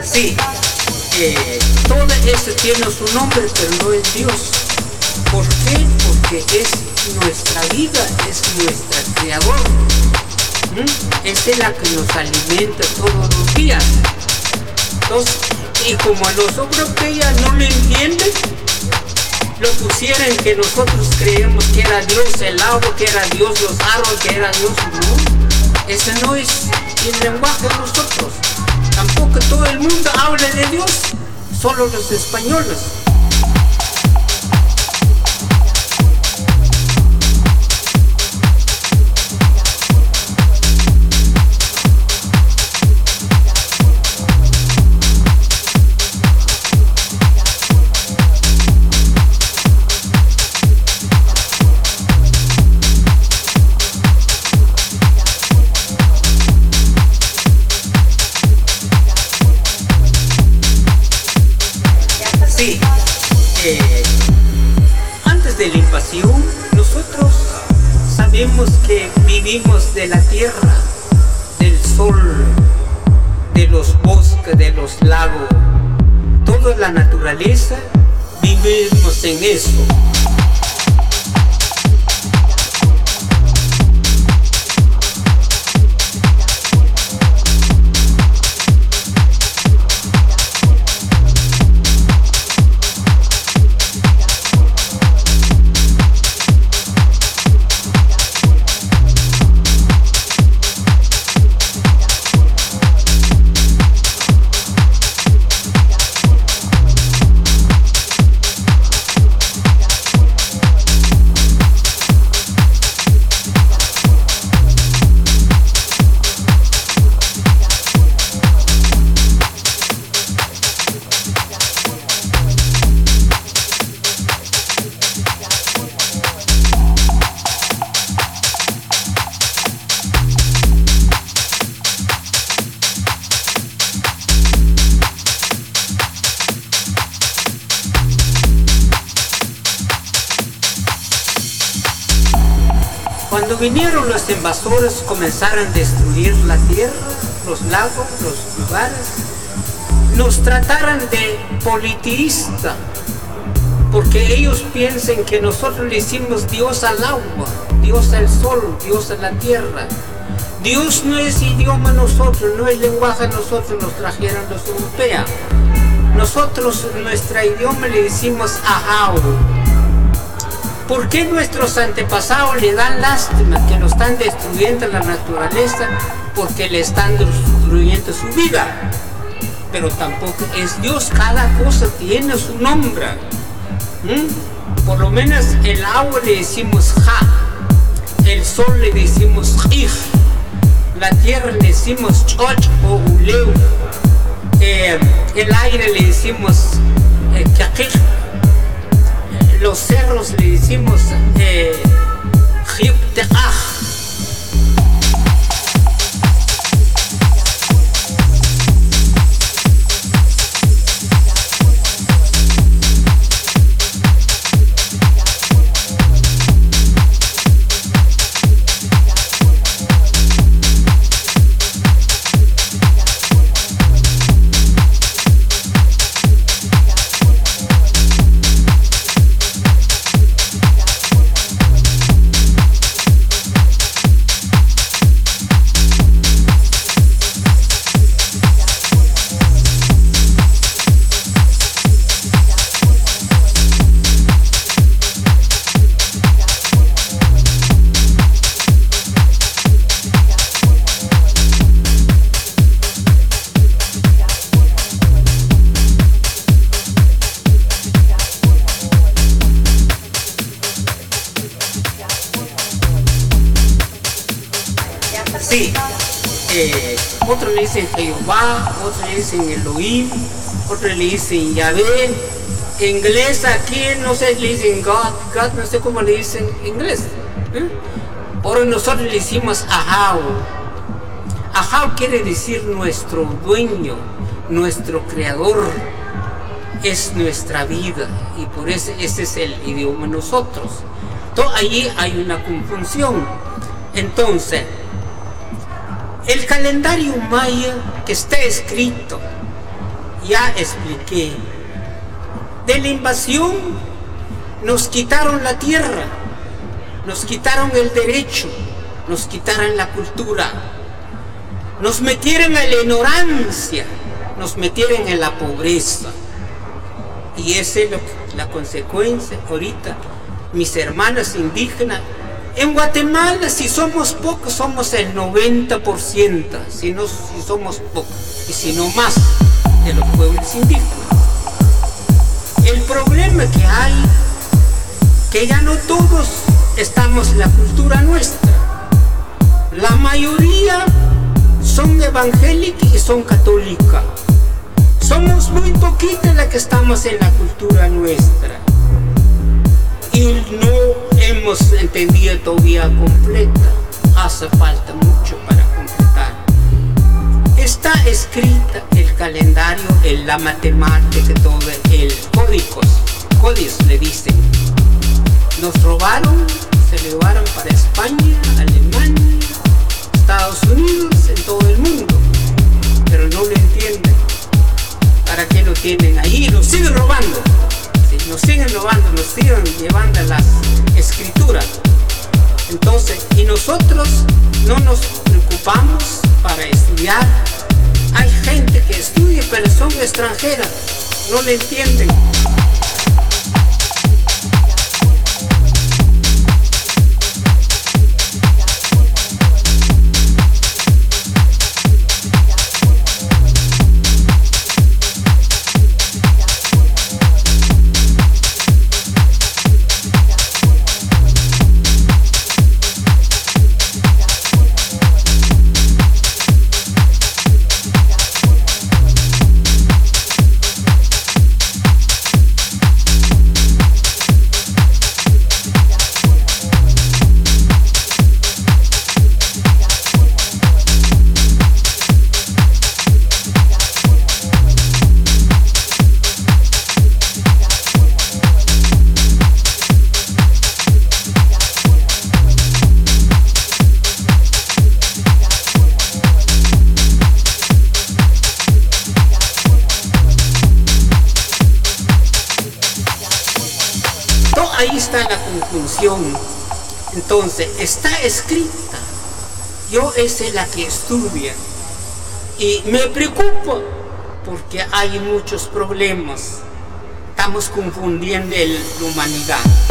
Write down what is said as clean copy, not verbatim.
Sí, todo eso tiene su nombre, pero no es Dios. ¿Por qué? Porque es nuestra vida, es nuestro creador. Es Él la que nos alimenta todos los días. Entonces, y como a nosotros que ella no lo entienden, lo pusieron que nosotros creemos que era Dios el agua, que era Dios los árboles, que era Dios. No, ese no es el lenguaje de nosotros. Tampoco todo el mundo habla de Dios, solo los españoles. Sí, antes de la invasión, nosotros sabemos que vivimos de la tierra, del sol, de los bosques, de los lagos, toda la naturaleza, vivimos en eso. Cuando vinieron los invasores, comenzaron a destruir la tierra, los lagos, los lugares. Nos trataron de politeísta, porque ellos piensan que nosotros le hicimos Dios al agua, Dios al sol, Dios a la tierra. Dios no es idioma nosotros, no es lenguaje nosotros, nos trajeron los europeos. Nosotros, nuestro idioma le decimos Ahau. ¿Por qué nuestros antepasados le dan lástima que nos están destruyendo la naturaleza? Porque le están destruyendo su vida. Pero tampoco es Dios, cada cosa tiene su nombre. Por lo menos el agua le decimos Ja, el sol le decimos Jij, la tierra le decimos Choch o Uleu, el aire le decimos Kakij, los cerros le decimos Jipteaj. Sí, otros le dicen Jehová, otros le dicen Elohim, otros le dicen Yahvé. En inglés aquí no sé, le dicen God no sé cómo le dicen en inglés. Ahora nosotros le decimos Ahau. Ahau quiere decir nuestro dueño, nuestro creador, es nuestra vida, y por eso ese es el idioma de nosotros. Entonces allí hay una confusión. Entonces, el calendario maya que está escrito ya expliqué. De la invasión nos quitaron la tierra, nos quitaron el derecho, nos quitaron la cultura, nos metieron en la ignorancia, nos metieron en la pobreza. Y esa es la consecuencia ahorita. Mis hermanas indígenas, en Guatemala, si somos pocos, somos el 90%, si somos pocos, y si no más, de los pueblos indígenas. El problema que hay, que ya no todos estamos en la cultura nuestra. La mayoría son evangélicas y son católicas. Somos muy poquitas las que estamos en la cultura nuestra. Y no hemos entendido todavía completa. Hace falta mucho para completar. Está escrita el calendario, la matemática, todo el códigos le dicen. Nos robaron, se lo llevaron para España, Alemania, Estados Unidos, en todo el mundo. Pero no lo entienden. ¿Para qué lo tienen ahí? Lo siguen robando. Nos siguen robando, nos siguen llevando las escrituras. Entonces, y nosotros no nos preocupamos para estudiar. Hay gente que estudia, pero son extranjeras, no le entienden. Ahí está la conclusión. Entonces, está escrita. Yo esa es la que estudia. Y me preocupa porque hay muchos problemas. Estamos confundiendo la humanidad.